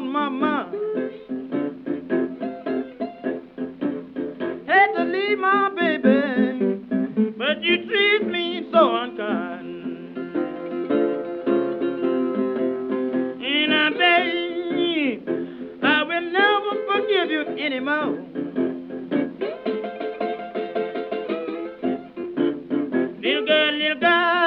mama. Had to leave my baby, but you treat me so unkind. And I beg, I will never forgive you anymore. Little girl,